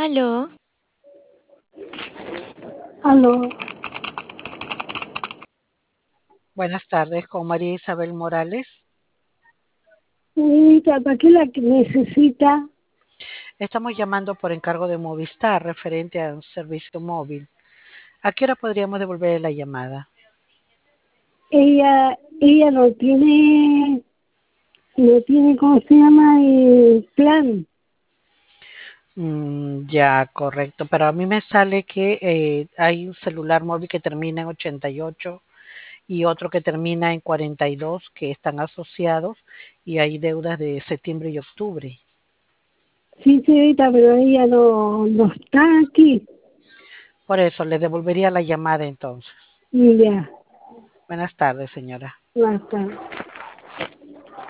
Aló, Aló, Buenas tardes, con María Isabel Morales. señorita, ¿para qué la que necesita? Estamos llamando por encargo de Movistar referente a un servicio móvil. ¿A qué hora podríamos devolver la llamada? Ella no tiene, ¿cómo se llama? El plan. Ya, correcto. Pero a mí me sale que hay un celular móvil que termina en 88 y otro que termina en 42 que están asociados y hay deudas de septiembre y octubre. Sí, señorita, pero ella no está aquí. Por eso le devolvería la llamada entonces. Y ya, Buenas tardes, señora. basta.